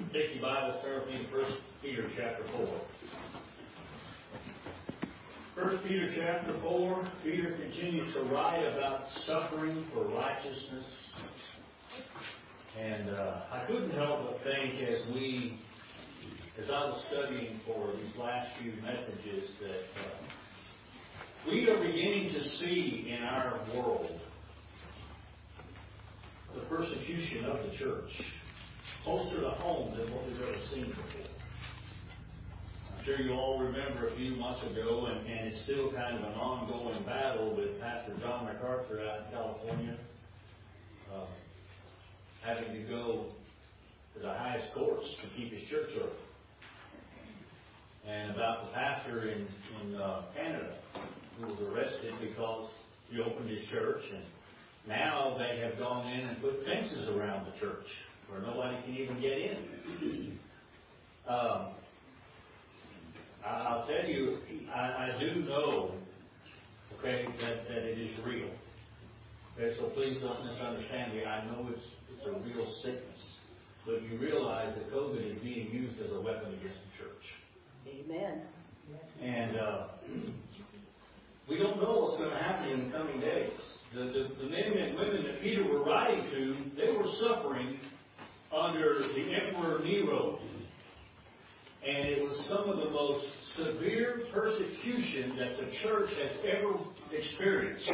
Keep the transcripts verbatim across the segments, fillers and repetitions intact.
Take your Bible, turn with me to First Peter chapter four. First Peter chapter four, Peter continues to write about suffering for righteousness. And uh, I couldn't help but think as we, as I was studying for these last few messages, that uh, we are beginning to see in our world the persecution of the church closer to home than what we've ever seen before. I'm sure you all remember a few months ago, and, and it's still kind of an ongoing battle with Pastor John MacArthur out in California, uh, having to go to the highest courts to keep his church open. And about the pastor in, in uh, Canada who was arrested because he opened his church, and now they have gone in and put fences around the church where nobody can even get in. Um, I'll tell you, I, I do know, okay, that, that it is real. Okay, so please don't misunderstand me. I know it's it's a real sickness, but you realize that COVID is being used as a weapon against the church. Amen. And uh, we don't know what's going to happen in the coming days. The, the, the men and women that Peter were writing to, they were suffering under the Emperor Nero. And it was some of the most severe persecution that the church has ever experienced.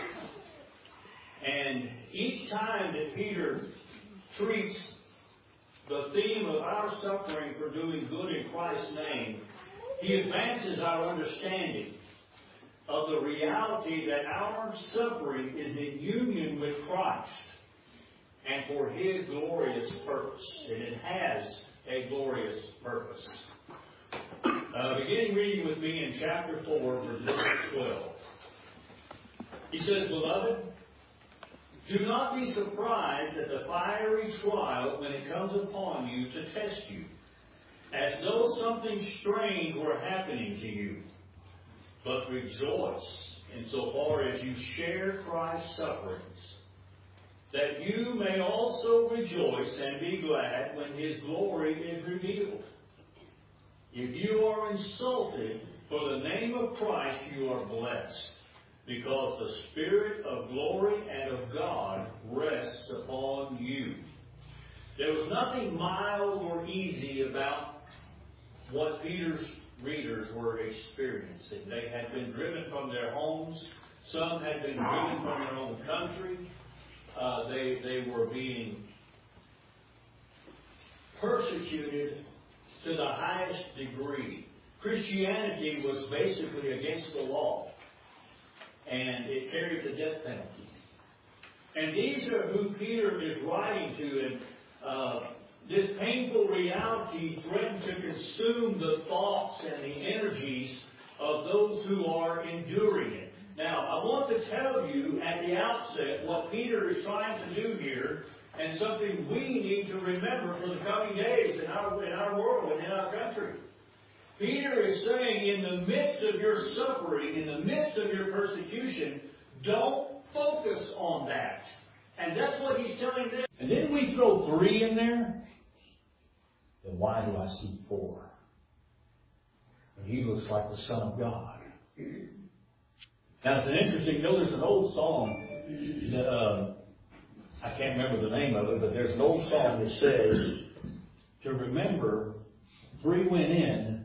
And each time that Peter treats the theme of our suffering for doing good in Christ's name, he advances our understanding of the reality that our suffering is in union with Christ and for His glorious purpose. And it has a glorious purpose. Uh, beginning reading with me in chapter four, verse twelve. He says, "Beloved, do not be surprised at the fiery trial when it comes upon you to test you, as though something strange were happening to you. But rejoice insofar as you share Christ's sufferings, that you may also rejoice and be glad when His glory is revealed. If you are insulted for the name of Christ, you are blessed, because the Spirit of glory and of God rests upon you." There was nothing mild or easy about what Peter's readers were experiencing. They had been driven from their homes. Some had been driven from their own country. Uh, they, they were being persecuted to the highest degree. Christianity was basically against the law, and it carried the death penalty. And these are who Peter is writing to, and uh, this painful reality threatened to consume the thoughts and the energies of those who are enduring it. Now, I want to tell you at the outset what Peter is trying to do here, and something we need to remember for the coming days in our, in our world and in our country. Peter is saying, in the midst of your suffering, in the midst of your persecution, don't focus on that. And that's what he's telling them. And then we throw three in there. Then why do I see four? And he looks like the Son of God. Now, it's an interesting, you know, there's an old song that, uh, I can't remember the name of it, but there's an old song that says, to remember, three went in,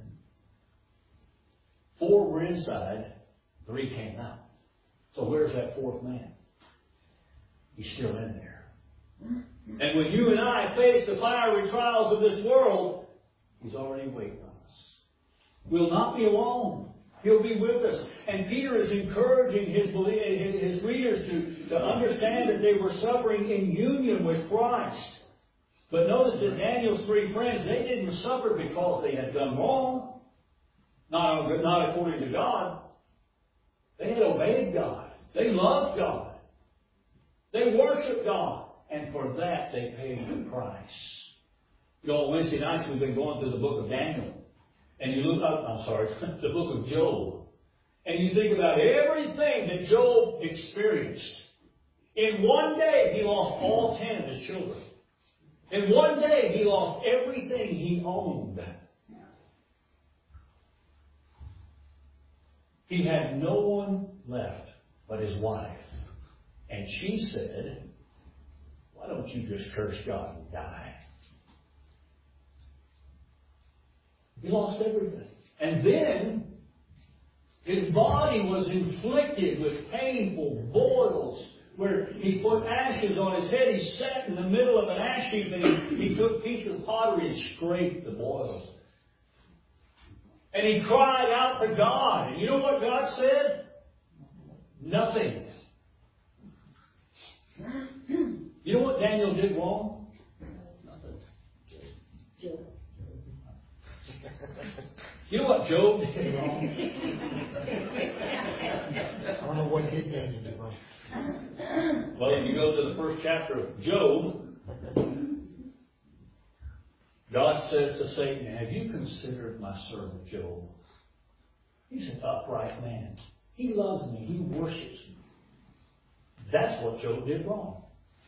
four were inside, three came out. So where's that fourth man? He's still in there. And when you and I face the fiery trials of this world, He's already waiting on us. We'll not be alone. He'll be with us. And Peter is encouraging his, his readers to, to understand that they were suffering in union with Christ. But notice that Daniel's three friends, they didn't suffer because they had done wrong. Not, not according to God. They had obeyed God. They loved God. They worshiped God. And for that, they paid the price. You know, Wednesday nights we've been going through the book of Daniel. And you look up, I'm sorry, the book of Job. And you think about everything that Job experienced. In one day, he lost all ten of his children. In one day, he lost everything he owned. He had no one left but his wife. And she said, why don't you just curse God and die? He lost everything. And then his body was inflicted with painful boils where he put ashes on his head. He sat in the middle of an ash heap and he, he took a piece of pottery and scraped the boils. And he cried out to God. And you know what God said? Nothing. You know what Daniel did wrong? Nothing. You know what Job did wrong? I don't know what did Daniel do wrong. Well, if you go to the first chapter of Job, God says to Satan, have you considered my servant Job? He's an upright man. He loves me. He worships me. That's what Job did wrong.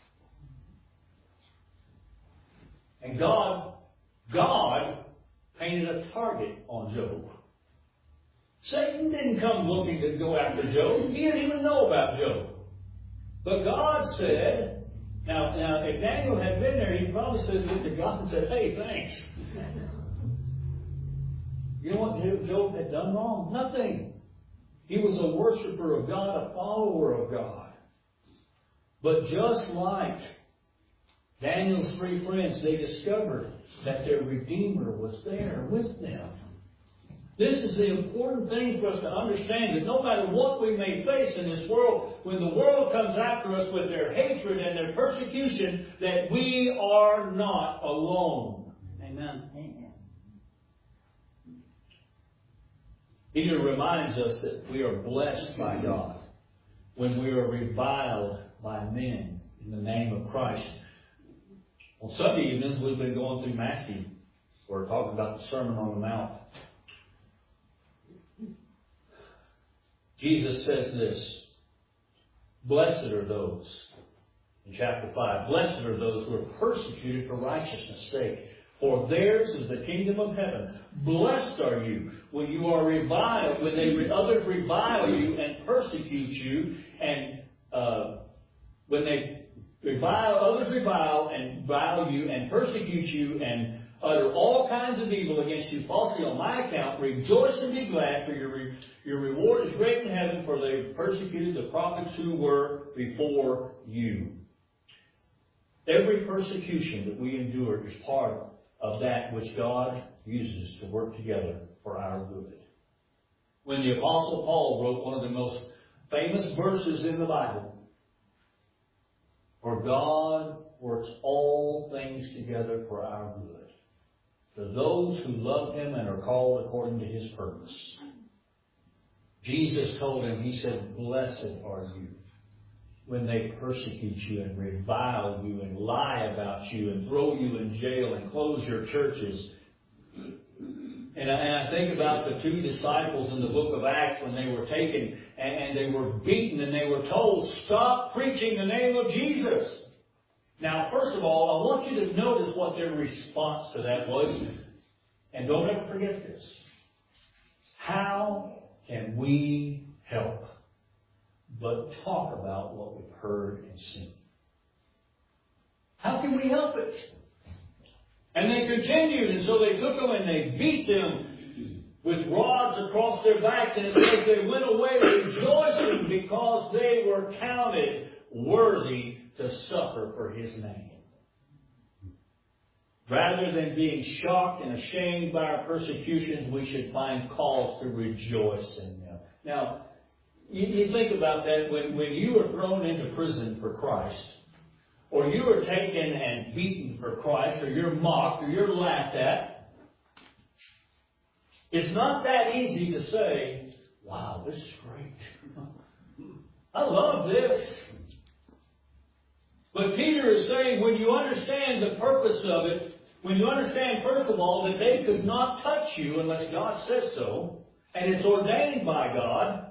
And God, God painted a target on Job. Satan didn't come looking to go after Job. He didn't even know about Job. But God said, now, now if Daniel had been there, he probably said to God and said, hey, thanks. You know what Job had done wrong? Nothing. He was a worshiper of God, a follower of God. But just like Daniel's three friends, they discovered that their Redeemer was there with them. This is the important thing for us to understand, that no matter what we may face in this world, when the world comes after us with their hatred and their persecution, that we are not alone. Amen. Amen. Peter reminds us that we are blessed by God when we are reviled by men in the name of Christ. On Sunday evenings, we've been going through Matthew. We're talking about the Sermon on the Mount. Jesus says this, blessed are those, in chapter five, blessed are those who are persecuted for righteousness' sake, for theirs is the kingdom of heaven. Blessed are you when you are reviled, when they others revile you and persecute you, and uh, when they revile, others revile and revile you and persecute you and utter all kinds of evil against you falsely on my account. Rejoice and be glad, for your re- your reward is great in heaven, for they persecuted the prophets who were before you. Every persecution that we endure is part of that which God uses to work together for our good. When the Apostle Paul wrote one of the most famous verses in the Bible, for God works all things together for our good, for those who love Him and are called according to His purpose. Jesus told him, He said, blessed are you when they persecute you and revile you and lie about you and throw you in jail and close your churches. And I, and I think about the two disciples in the book of Acts when they were taken and, and they were beaten and they were told, stop preaching the name of Jesus. Now, first of all, I want you to notice what their response to that was. And don't ever forget this. How can we help but talk about what we've heard and seen? How can we help it? And they continued, and so they took them and they beat them with rods across their backs, and it says they went away rejoicing because they were counted worthy to suffer for His name. Rather than being shocked and ashamed by our persecutions, we should find cause to rejoice in them. Now, you, you think about that when, when you are thrown into prison for Christ, or you are taken and beaten for Christ, or you're mocked, or you're laughed at, it's not that easy to say, wow, this is great. I love this. But Peter is saying when you understand the purpose of it, when you understand, first of all, that they could not touch you unless God says so, and it's ordained by God,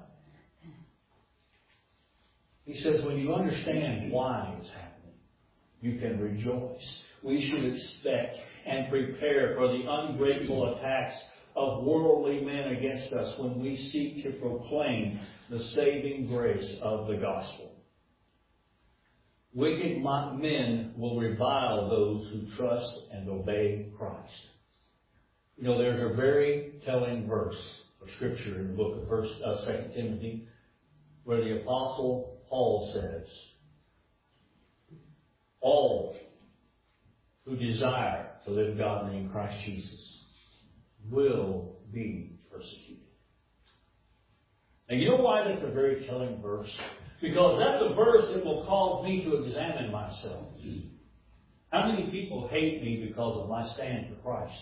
he says when you understand why it's happening, you can rejoice. we should expect and prepare for the ungrateful attacks of worldly men against us when we seek to proclaim the saving grace of the gospel. Wicked men will revile those who trust and obey Christ. You know, there's a very telling verse of Scripture in the book of First, uh, Second Timothy, where the Apostle Paul says, all who desire to live godly in Christ Jesus will be persecuted. And you know why that's a very telling verse? Because that's a verse that will cause me to examine myself. How many people hate me because of my stand for Christ?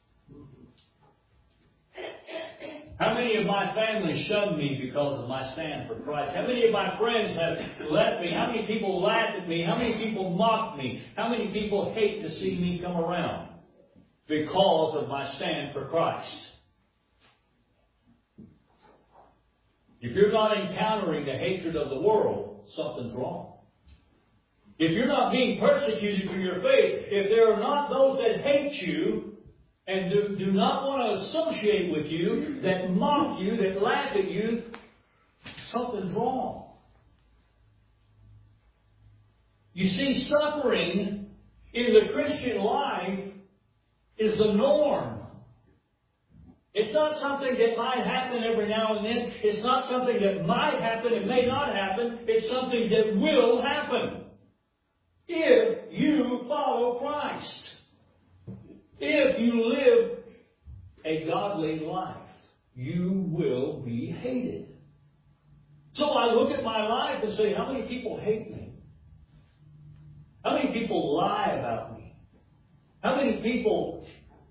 How many of my family shun me because of my stand for Christ? How many of my friends have left me? How many people laugh at me? How many people mock me? How many people hate to see me come around because of my stand for Christ? If you're not encountering the hatred of the world, something's wrong. If you're not being persecuted for your faith, if there are not those that hate you and do, do not want to associate with you, that mock you, that laugh at you, something's wrong. You see, suffering in the Christian life is the norm. It's not something that might happen every now and then. It's not something that might happen. It may not happen. It's something that will happen if you follow Christ. If you live a godly life, you will be hated. So I look at my life and say, how many people hate me? How many people lie about me? How many people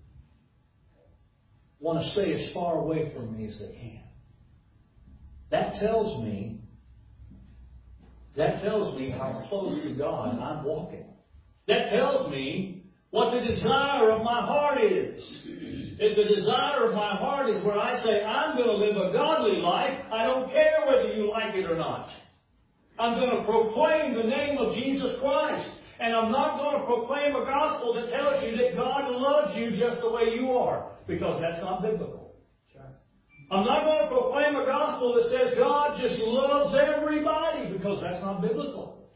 want to stay as far away from me as they can? That tells me, that tells me how close to God I'm walking. That tells me what the desire of my heart is. If the desire of my heart is where I say, I'm going to live a godly life, I don't care whether you like it or not. I'm going to proclaim the name of Jesus Christ. And I'm not going to proclaim a gospel that tells you that God loves you just the way you are, because that's not biblical. I'm not going to proclaim a gospel that says God just loves everybody, because that's not biblical.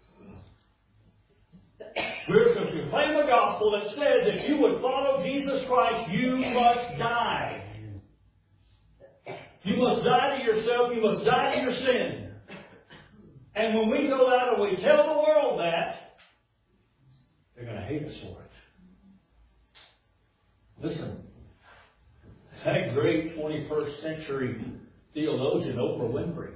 We're to proclaim a gospel that says if you would follow Jesus Christ, you must die. You must die to yourself. You must die to your sin. And when we go out and we tell the world that, they're going to hate us for it. Listen, that great twenty-first century theologian Oprah Winfrey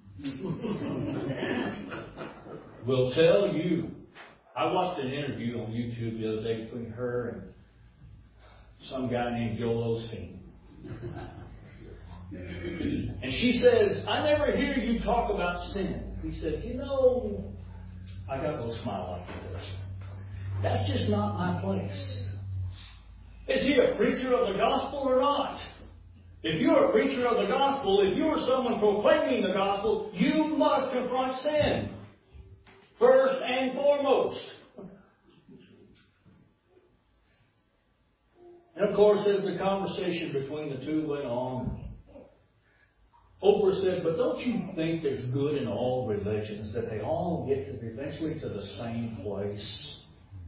will tell you. I watched an interview on YouTube the other day between her and some guy named Joel Osteen. And she says, I never hear you talk about sin. He said, you know, I got a little smile like this. That's just not my place. Is he a preacher of the gospel or not? If you're a preacher of the gospel, if you're someone proclaiming the gospel, you must confront sin. First and foremost. And of course, as the conversation between the two went on, Oprah said, but don't you think there's good in all religions, that they all get to eventually to the same place?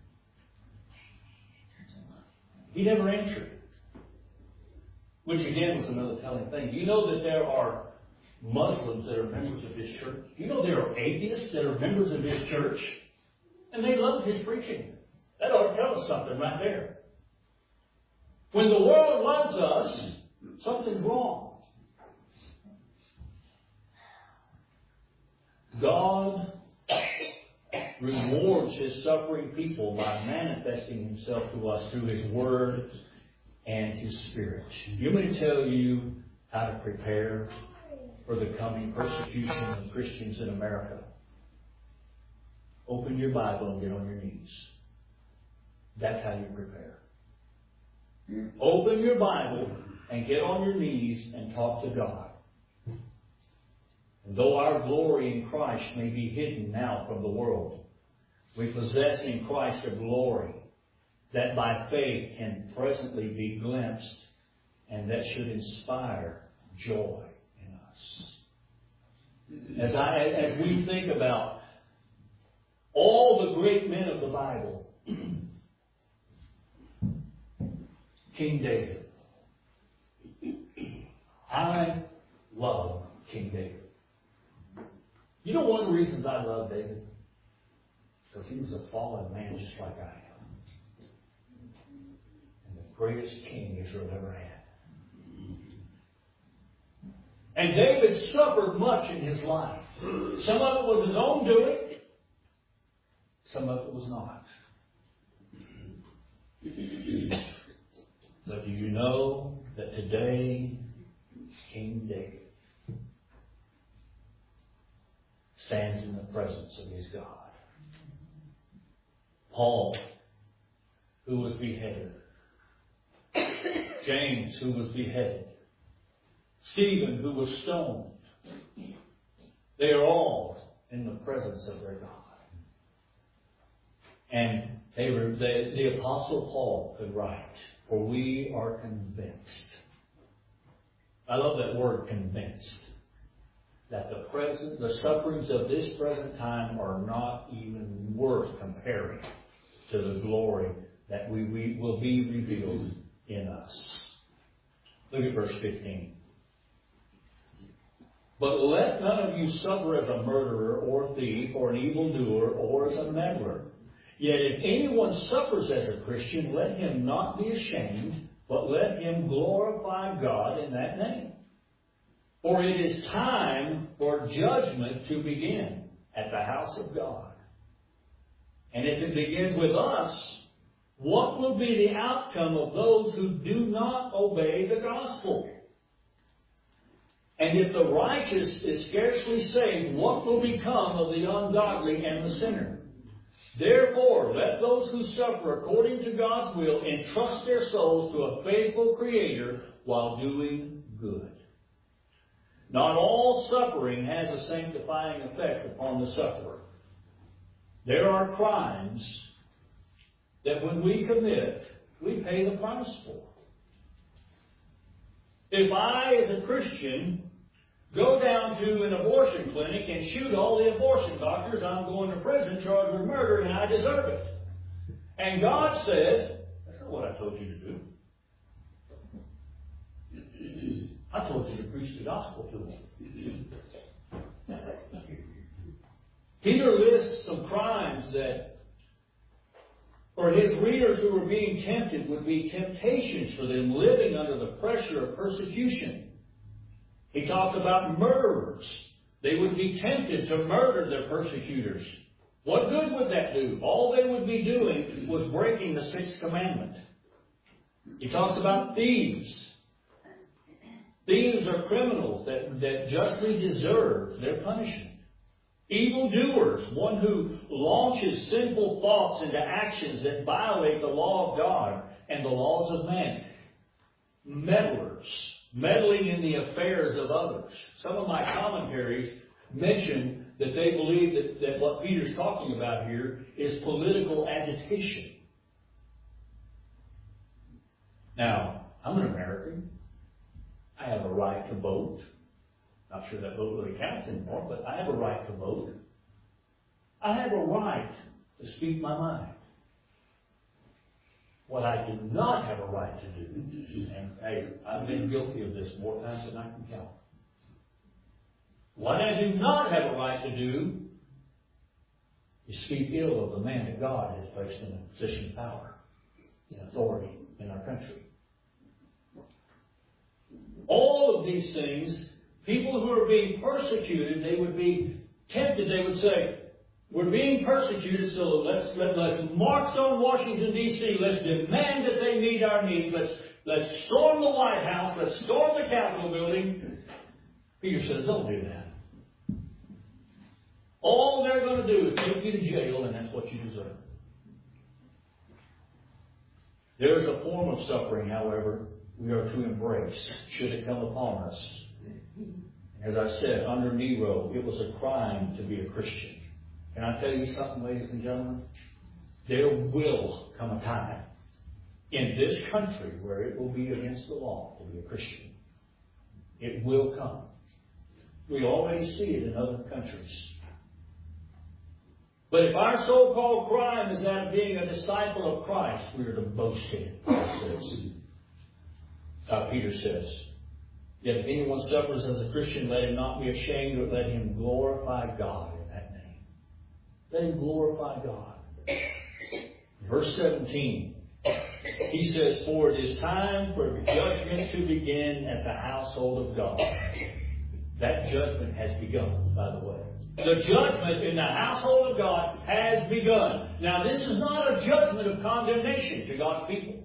He never answered. Which again was another telling thing. Do you know that there are Muslims that are members of his church? Do you know there are atheists that are members of his church? And they love his preaching. That ought to tell us something right there. When the world loves us, something's wrong. God rewards His suffering people by manifesting Himself to us through His Word and His Spirit. You want me to tell you how to prepare for the coming persecution of Christians in America? Open your Bible and get on your knees. That's how you prepare. Open your Bible and get on your knees and talk to God. And though our glory in Christ may be hidden now from the world, we possess in Christ a glory that by faith can presently be glimpsed and that should inspire joy in us. As, I, as we think about all the great men of the Bible, King David. I love King David. You know one of the reasons I love David? Because he was a fallen man just like I am. And the greatest king Israel ever had. And David suffered much in his life. Some of it was his own doing. Some of it was not. But do you know that today King David stands in the presence of his God? Paul, who was beheaded. James, who was beheaded. Stephen, who was stoned. They are all in the presence of their God. And they were, they, the Apostle Paul could write, for we are convinced. I love that word, convinced. That the present, the sufferings of this present time are not even worth comparing to the glory that we, we will be revealed in us. Look at verse fifteen. But let none of you suffer as a murderer or thief or an evildoer or as a meddler. Yet if anyone suffers as a Christian, let him not be ashamed, but let him glorify God in that name. For it is time for judgment to begin at the house of God. And if it begins with us, what will be the outcome of those who do not obey the gospel? And if the righteous is scarcely saved, what will become of the ungodly and the sinner? Therefore, let those who suffer according to God's will entrust their souls to a faithful Creator while doing good. Not all suffering has a sanctifying effect upon the sufferer. There are crimes that when we commit, we pay the price for. If I, as a Christian, go down to an abortion clinic and shoot all the abortion doctors, I'm going to prison charged with murder and I deserve it. And God says, that's not what I told you to do. I told you to preach the gospel to them. Peter lists some crimes that, for his readers who were being tempted, would be temptations for them living under the pressure of persecution. He talks about murderers. They would be tempted to murder their persecutors. What good would that do? All they would be doing was breaking the sixth commandment. He talks about thieves. Thieves are criminals that, that justly deserve their punishment. Evildoers, one who launches sinful thoughts into actions that violate the law of God and the laws of man. Meddlers, meddling in the affairs of others. Some of my commentaries mention that they believe that, that what Peter's talking about here is political agitation. Now, I'm an American. I have a right to vote. Not sure that vote really counts anymore, but I have a right to vote. I have a right to speak my mind. What I do not have a right to do, and hey, I've been guilty of this more times than I can count. What I do not have a right to do is speak ill of the man that God has placed in a position of power and authority in our country. All of these things, people who are being persecuted, they would be tempted. They would say, we're being persecuted, so let's, let, let's march on Washington, D C Let's demand that they meet our needs. Let's, let's storm the White House. Let's storm the Capitol building. Peter says, don't do that. All they're going to do is take you to jail, and that's what you deserve. There is a form of suffering, however, we are to embrace, should it come upon us. As I said, under Nero, it was a crime to be a Christian. Can I tell you something, ladies and gentlemen? There will come a time in this country where it will be against the law to be a Christian. It will come. We already see it in other countries. But if our so-called crime is that of being a disciple of Christ, we are to boast in it, Paul says. Uh, Peter says, yet if anyone suffers as a Christian, let him not be ashamed, but let him glorify God in that name. Let him glorify God. Verse seventeen, he says, for it is time for judgment to begin at the household of God. That judgment has begun, by the way. The judgment in the household of God has begun. Now, this is not a judgment of condemnation to God's people.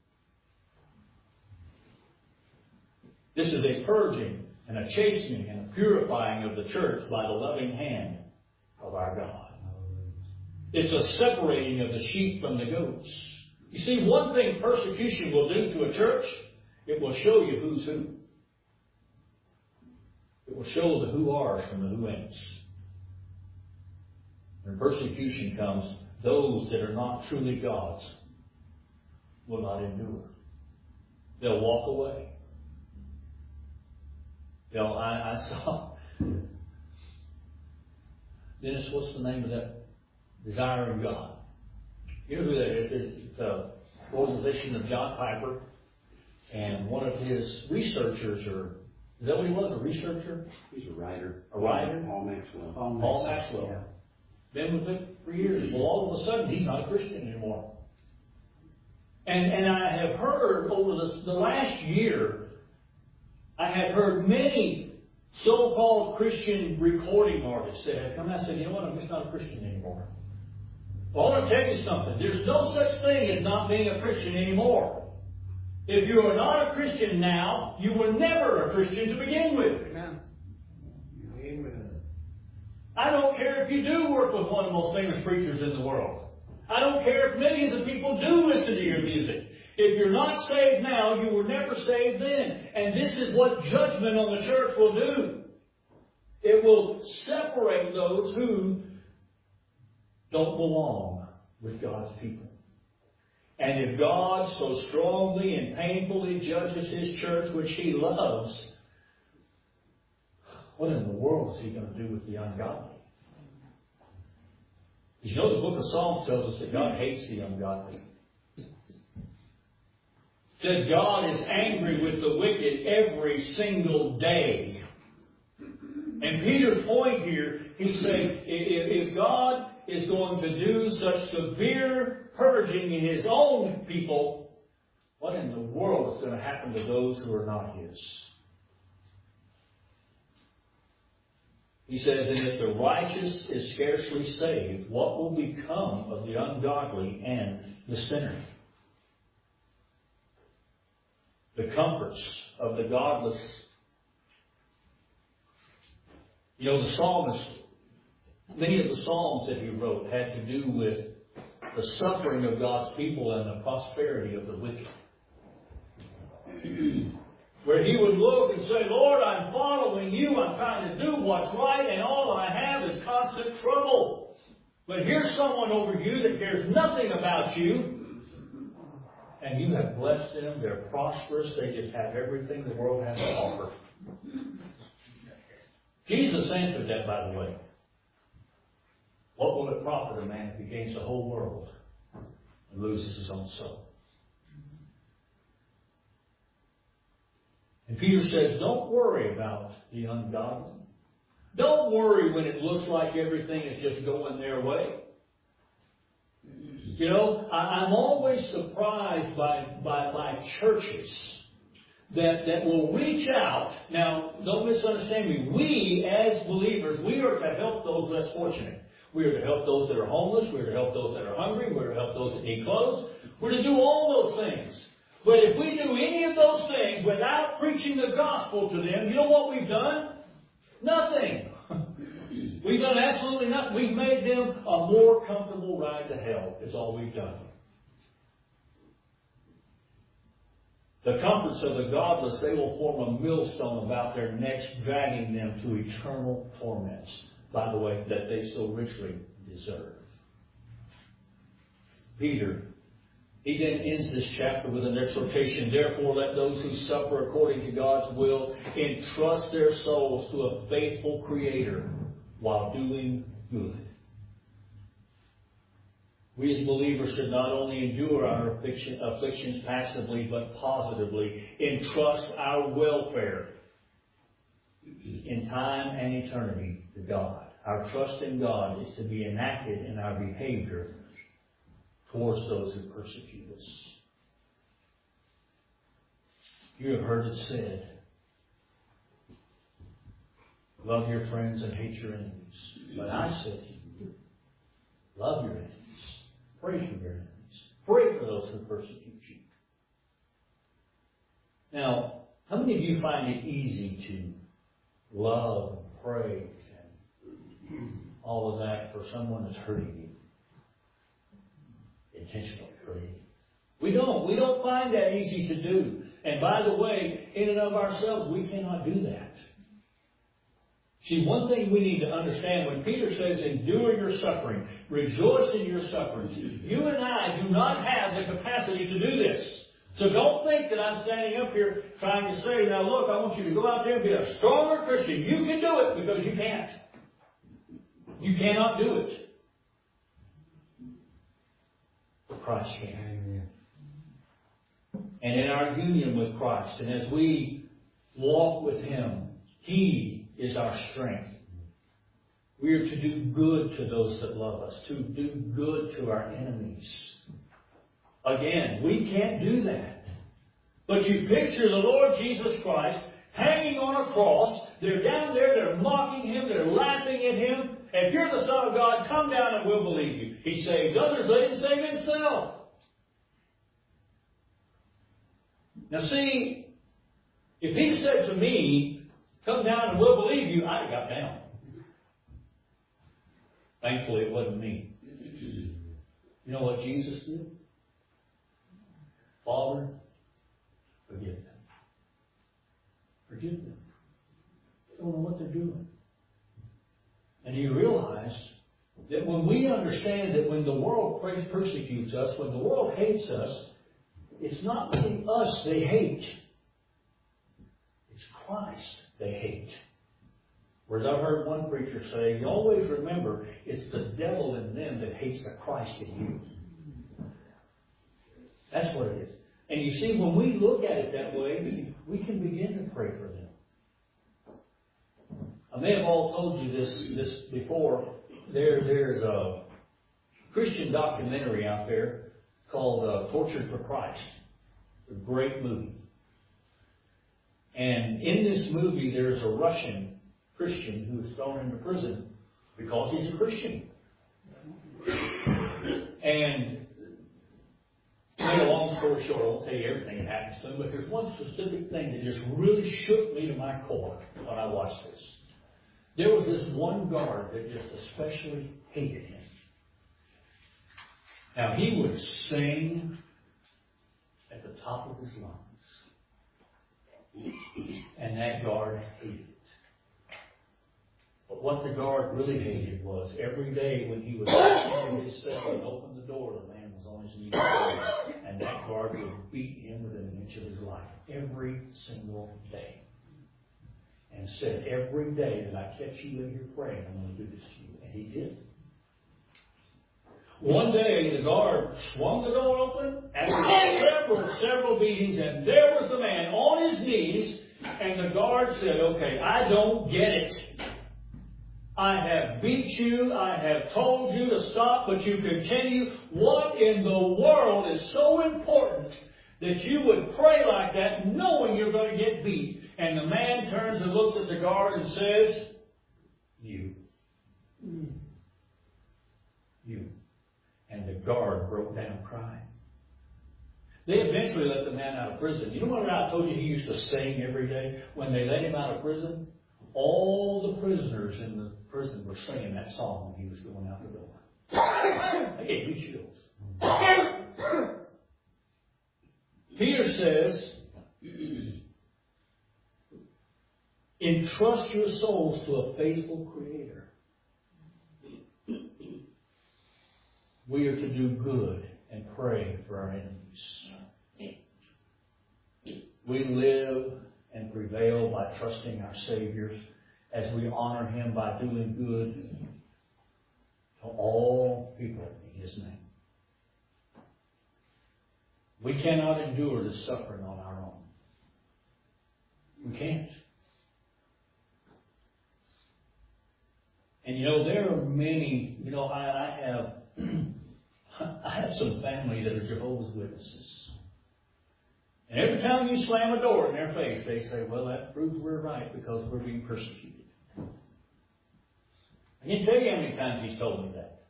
This is a purging and a chastening and a purifying of the church by the loving hand of our God. It's a separating of the sheep from the goats. You see, one thing persecution will do to a church, it will show you who's who. It will show the who-ares from the who-ain'ts. When persecution comes, those that are not truly God's will not endure. They'll walk away. They'll, I, I saw, Dennis, what's the name of that? Desiring God. You know who that is? It's the organization of John Piper. And one of his researchers, or is that what he was, a researcher? He's a writer. A writer? Paul Maxwell. Paul, Paul Maxwell. Yeah. Been with it for years. Well, all of a sudden, he's not a Christian anymore. And and I have heard over the, the last year, I have heard many so-called Christian recording artists that have come out and said, you know what, I'm just not a Christian anymore. Well, I want to tell you something. There's no such thing as not being a Christian anymore. If you are not a Christian now, you were never a Christian to begin with. Amen. Amen. I don't care if you do work with one of the most famous preachers in the world. I don't care if many of the people do listen to your music. If you're not saved now, you were never saved then. And this is what judgment on the church will do. It will separate those who don't belong with God's people. And if God so strongly and painfully judges His church, which He loves, what in the world is He going to do with the ungodly? You know, the book of Psalms tells us that God hates the ungodly. It says God is angry with the wicked every single day. And Peter's point here, he's saying, if God is going to do such severe purging in His own people, what in the world is going to happen to those who are not His? He says, and if the righteous is scarcely saved, what will become of the ungodly and the sinner? The comforts of the godless. You know, the psalmist, many of the psalms that he wrote had to do with the suffering of God's people and the prosperity of the wicked. Where he would look and say, Lord, I'm following you. I'm trying to do what's right, and all I have is constant trouble. But here's someone over you that cares nothing about you. And you have blessed them. They're prosperous. They just have everything the world has to offer. Jesus answered that, by the way. What will it profit a man if he gains the whole world and loses his own soul? And Peter says, don't worry about the ungodly. Don't worry when it looks like everything is just going their way. You know, I, I'm always surprised by, by, by churches that, that will reach out. Now, don't misunderstand me. We, as believers, we are to help those less fortunate. We are to help those that are homeless. We're to help those that are hungry. We're to help those that need clothes. We're to do all those things. But if we do any of those things without preaching the gospel to them, you know what we've done? Nothing. We've done absolutely nothing. We've made them a more comfortable ride to hell, is all we've done. The comforts of the godless, they will form a millstone about their necks, dragging them to eternal torments, by the way, that they so richly deserve. Peter He then ends this chapter with an exhortation. Therefore, let those who suffer according to God's will entrust their souls to a faithful Creator while doing good. We as believers should not only endure our afflictions passively, but positively. Entrust our welfare in time and eternity to God. Our trust in God is to be enacted in our behavior towards those who persecute us. You have heard it said, love your friends and hate your enemies. But I say to you, love your enemies. Pray for your enemies. Pray for those who persecute you. Now, how many of you find it easy to love and pray and all of that for someone that's hurting you? Intentionally hurting you. We don't. We don't find that easy to do. And by the way, in and of ourselves, we cannot do that. See, one thing we need to understand, when Peter says, endure your suffering, rejoice in your sufferings, you and I do not have the capacity to do this. So don't think that I'm standing up here trying to say, now look, I want you to go out there and be a stronger Christian. You can do it, because you can't. You cannot do it. But Christ can. And in our union with Christ, and as we walk with Him, He is our strength. We are to do good to those that love us, to do good to our enemies. Again, we can't do that. But you picture the Lord Jesus Christ hanging on a cross. They're down there, they're mocking Him, they're laughing at Him. If you're the Son of God, come down and we'll believe you. He saved others, let Him save Himself. Now see, if He said to me, come down and we'll believe you, I'd have got down. Thankfully, it wasn't me. You know what Jesus did? Father, forgive them. Forgive them. They don't know what they're doing. And He realized that when we understand that when the world persecutes us, when the world hates us, it's not really us they hate. It's Christ they hate. Whereas I've heard one preacher say, you always remember, it's the devil in them that hates the Christ in you. That's what it is. And you see, when we look at it that way, we can begin to pray for them. I may have all told you this, this before. There, there's a Christian documentary out there called uh, Tortured for Christ. It's a great movie. And in this movie, there's a Russian Christian who is thrown into prison because he's a Christian. And to make a long story short, I won't tell you everything that happens to him, but there's one specific thing that just really shook me to my core when I watched this. There was this one guard that just especially hated him. Now, he would sing at the top of his lungs. And that guard hated it. But what the guard really hated was every day when he would walk into his cell and open the door, the man was on his knees praying, and that guard would beat him within an inch of his life every single day. And said, every day that I catch you in here praying, I'm going to do this to you. And he did. One day, the guard swung the door open after several, several beatings, and there was the man on his knees, and the guard said, okay, I don't get it. I have beat you, I have told you to stop, but you continue. What in the world is so important that you would pray like that knowing you're going to get beat? And the man turns and looks at the guard and says, you. You. And the guard broke down crying. They eventually let the man out of prison. You know what I told you he used to sing every day? When they let him out of prison, all the prisoners in the prison were singing that song when he was going out the door. That gave me chills. Peter says, entrust your souls to a faithful Creator. We are to do good and pray for our enemies. We live and prevail by trusting our Savior as we honor Him by doing good to all people in His name. We cannot endure the suffering on our own. We can't. And you know, there are many, you know, I, I have I have some family that are Jehovah's Witnesses. And every time you slam a door in their face, they say, well, that proves we're right because we're being persecuted. I can't tell you how many times he's told me that.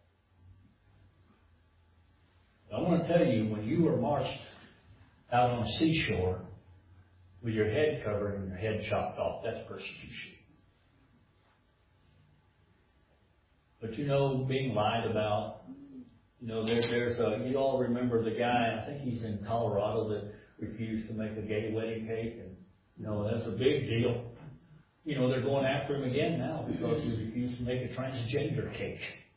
But I want to tell you, when you are marched out on a seashore with your head covered and your head chopped off, that's persecution. But you know, being lied about, you know, there, there's a, you all remember the guy, I think he's in Colorado, that refused to make a gay wedding cake, and, you know, that's a big deal. You know, they're going after him again now because he refused to make a transgender cake.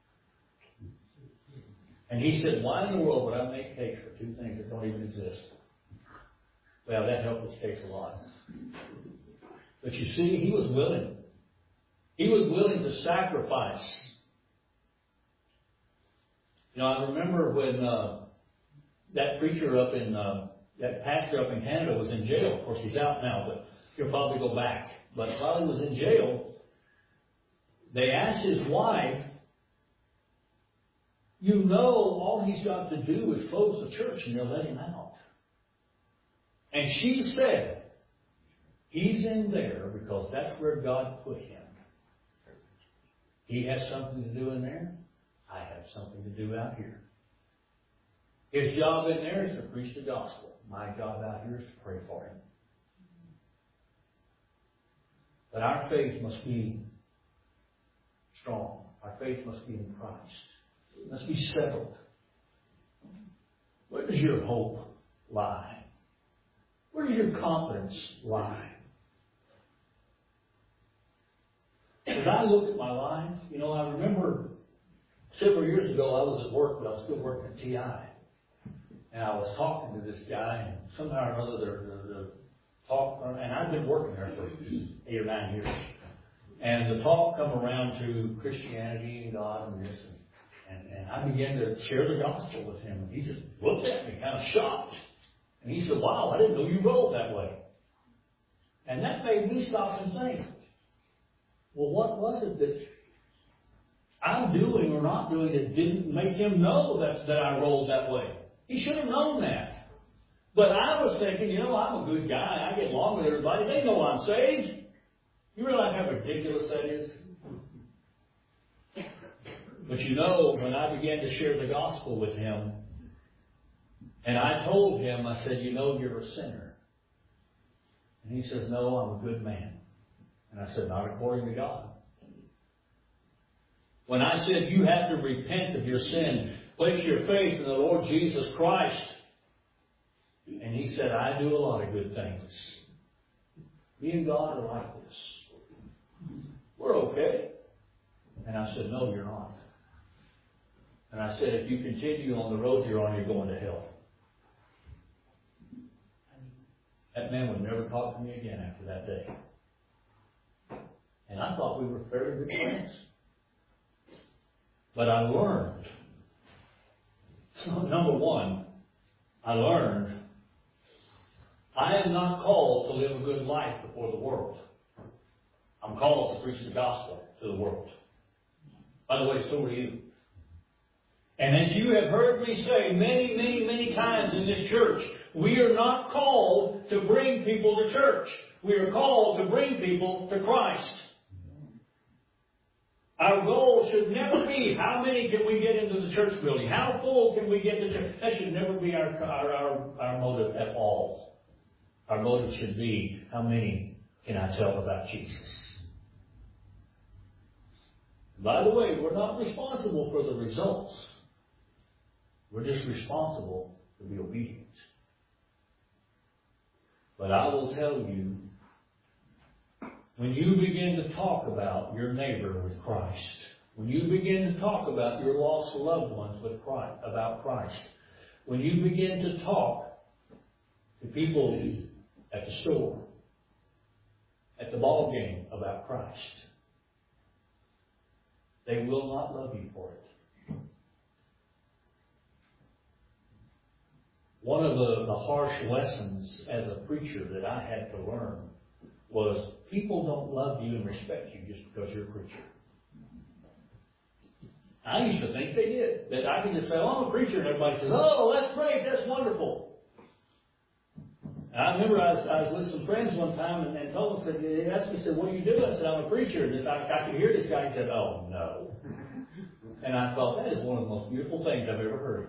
And he said, why in the world would I make cakes for two things that don't even exist? Well, that helped his case a lot. But you see, he was willing. He was willing to sacrifice. You know, I remember when uh, that preacher up in, uh, that pastor up in Canada was in jail. Of course, he's out now, but he'll probably go back. But while he was in jail, they asked his wife, you know, all he's got to do is close the church and they'll let him out. And she said, he's in there because that's where God put him. He has something to do in there. I have something to do out here. His job in there is to preach the gospel. My job out here is to pray for him. But our faith must be strong. Our faith must be in Christ. It must be settled. Where does your hope lie? Where does your confidence lie? As I look at my life, you know, I remember several years ago I was at work, but I was still working at T I. And I was talking to this guy, and somehow or other the, the, the talk, and I've been working there for eight or nine years. And the talk come around to Christianity and God and this, and, and, and I began to share the gospel with him. And he just looked at me, kind of shocked. And he said, wow, I didn't know you rolled that way. And that made me stop and think, well, what was it that I'm doing or not doing that didn't make him know that, that I rolled that way? He should have known that. But I was thinking, you know, I'm a good guy. I get along with everybody. They know I'm saved. You realize how ridiculous that is? But you know, when I began to share the gospel with him, and I told him, I said, you know, you're a sinner. And he says, no, I'm a good man. And I said, not according to God. When I said you have to repent of your sin, place your faith in the Lord Jesus Christ. And he said, I do a lot of good things. Me and God are like this. We're okay. And I said, no, you're not. And I said, if you continue on the road you're on, you're going to hell. That man would never talk to me again after that day. And I thought we were very good friends. But I learned. So, number one, I learned I am not called to live a good life before the world. I'm called to preach the gospel to the world. By the way, so are you. And as you have heard me say many, many, many times in this church, we are not called to bring people to church. We are called to bring people to Christ. Our goal should never be how many can we get into the church building? How full can we get the church? That should never be our, our, our, our motive at all. Our motive should be how many can I tell about Jesus? By the way, we're not responsible for the results. We're just responsible to be obedient. But I will tell you, when you begin to talk about your neighbor with Christ, when you begin to talk about your lost loved ones with Christ, about Christ, when you begin to talk to people at the store, at the ball game about Christ, they will not love you for it. One of the, the harsh lessons as a preacher that I had to learn was people don't love you and respect you just because you're a preacher. I used to think they did. That I could just say, oh, I'm a preacher, and everybody says, oh, that's great, that's wonderful. And I remember I was, I was with some friends one time, and, and told them, said, they asked me, said, what do you do? I said, I'm a preacher. And this, I, I could hear this guy, he said, oh, no. And I thought, that is one of the most beautiful things I've ever heard.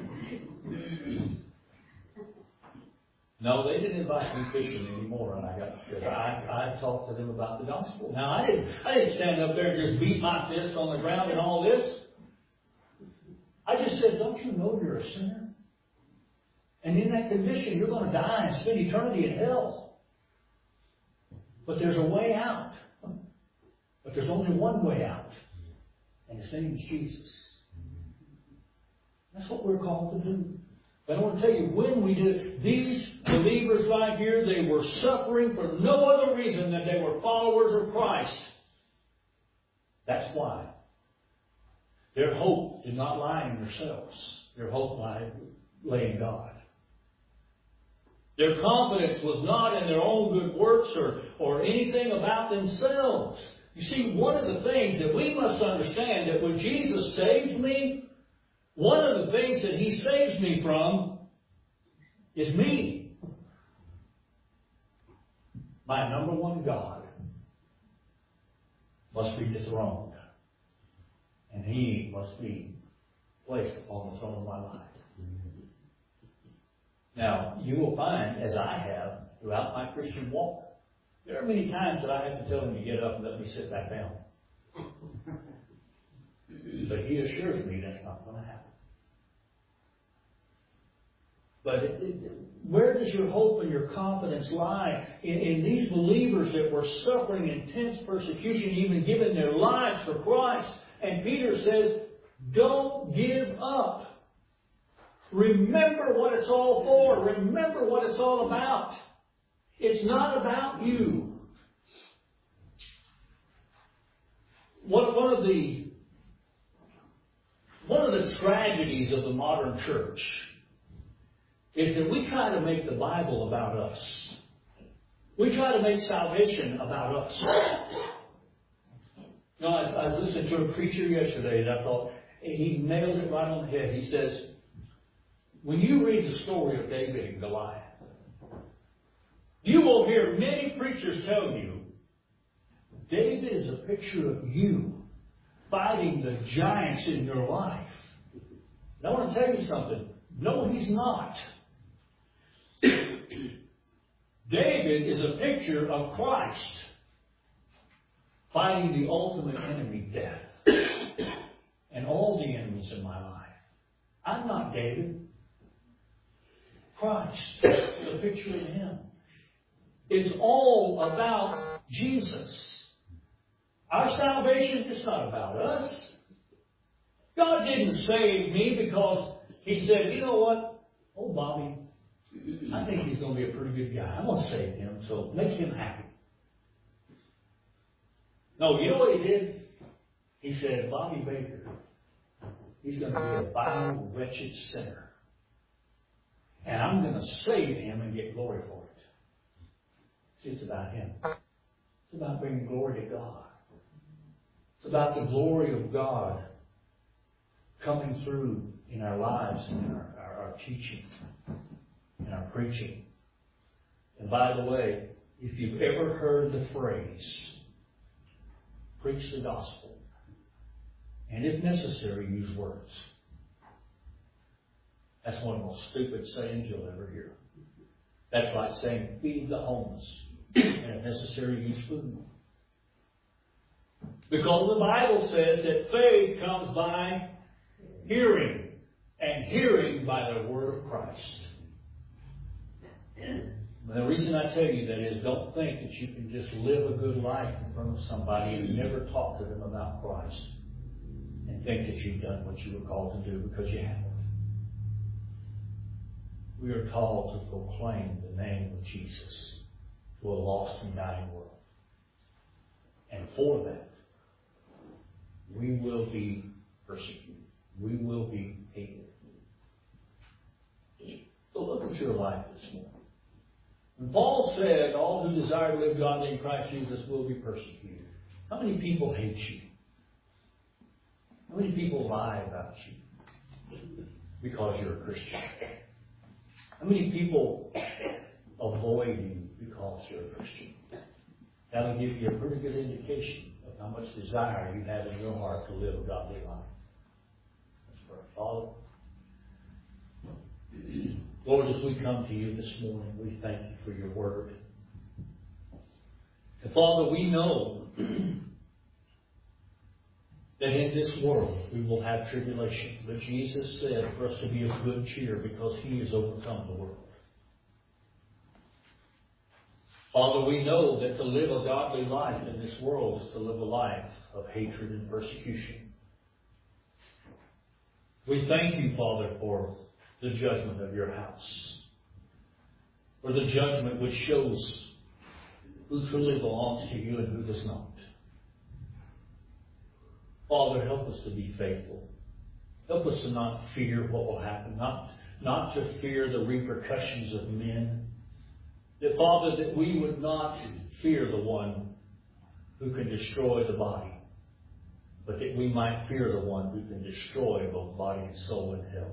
No, they didn't invite me fishing anymore, and I got because I I talked to them about the gospel. Now I didn't I didn't stand up there and just beat my fist on the ground and all this. I just said, don't you know you're a sinner? And in that condition, you're going to die and spend eternity in hell. But there's a way out. But there's only one way out, and his name is Jesus. That's what we're called to do. But I want to tell you, when we do, these believers right here, they were suffering for no other reason than they were followers of Christ. That's why. Their hope did not lie in themselves. Their hope lay, lay in God. Their confidence was not in their own good works or, or anything about themselves. You see, one of the things that we must understand that when Jesus saved me, one of the things that He saves me from is me. My number one God must be dethroned. And He must be placed upon the throne of my life. Now, you will find, as I have throughout my Christian walk, there are many times that I have to tell Him to get up and let me sit back down. But He assures me that's not going to happen. But it, it, where does your hope and your confidence lie? In, in these believers that were suffering intense persecution, even giving their lives for Christ. And Peter says, don't give up. Remember what it's all for. Remember what it's all about. It's not about you. One, one of the one of the tragedies of the modern church is that we try to make the Bible about us. We try to make salvation about us. You know, I, I was listening to a preacher yesterday and I thought he nailed it right on the head. He says, when you read the story of David and Goliath, you will hear many preachers tell you, David is a picture of you fighting the giants in your life. And I want to tell you something. No, he's not. David is a picture of Christ fighting the ultimate enemy, death, and all the enemies in my life. I'm not David. Christ is a picture of Him. It's all about Jesus. Our salvation is not about us. God didn't save me because He said, you know what? Oh, Bobby, I think he's going to be a pretty good guy. I'm going to save him, so make him happy. No, you know what He did? He said, Bobby Baker, he's going to be a vile, wretched sinner. And I'm going to save him and get glory for it. See, it's about Him. It's about bringing glory to God. It's about the glory of God coming through in our lives and in our, our, our teaching and our preaching. And by the way, if you've ever heard the phrase, preach the gospel, and if necessary, use words, that's one of the most stupid sayings you'll ever hear. That's like saying, feed the homeless, and if necessary, use food. Because the Bible says that faith comes by hearing, and hearing by the word of Christ. And the reason I tell you that is, don't think that you can just live a good life in front of somebody and never talk to them about Christ and think that you've done what you were called to do, because you haven't. we are called to proclaim the name of Jesus to a lost and dying world. And for that, we will be persecuted. We will be hated. So look at your life this morning. When Paul said, all who desire to live godly in Christ Jesus will be persecuted. How many people hate you? How many people lie about you because you're a Christian? How many people avoid you because you're a Christian? That'll give you a pretty good indication of how much desire you have in your heart to live a godly life. Let's pray. Father, Lord, as we come to you this morning, we thank you for your word. And Father, we know that in this world we will have tribulation. But Jesus said for us to be of good cheer because he has overcome the world. Father, we know that to live a godly life in this world is to live a life of hatred and persecution. We thank you, Father, for the judgment of your house, for the judgment which shows who truly belongs to you and who does not. Father, help us to be faithful. Help us to not fear what will happen, not, not to fear the repercussions of men. That, Father, that we would not fear the one who can destroy the body, but that we might fear the one who can destroy both body and soul in hell.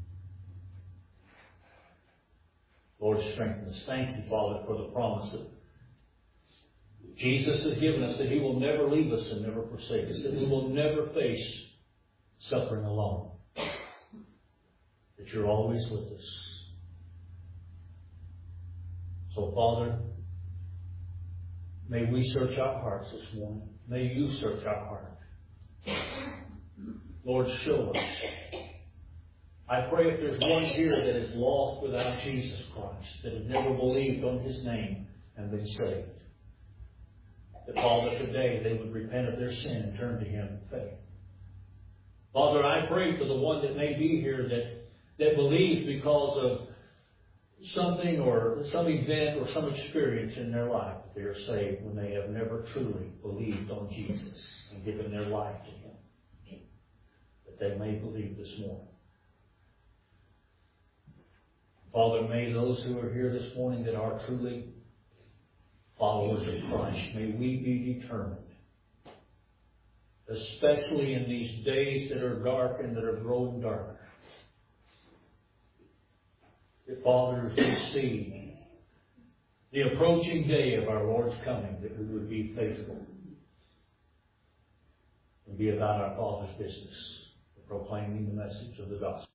Lord, strengthen us. Thank you, Father, for the promise that Jesus has given us, that he will never leave us and never forsake us, that we will never face suffering alone, that you're always with us. So, Father, may we search our hearts this morning. May you search our heart. Lord, show us. I pray if there's one here that is lost without Jesus Christ, that has never believed on his name and been saved, that, Father, today they would repent of their sin and turn to him in faith. Father, I pray for the one that may be here that, that believes because of something or some event or some experience in their life that they are saved when they have never truly believed on Jesus and given their life to him, that they may believe this morning. Father, may those who are here this morning that are truly followers of Christ, may we be determined, especially in these days that are dark and that are growing darker, that, Father, as we see the approaching day of our Lord's coming, that we would be faithful and be about our Father's business, proclaiming the message of the gospel.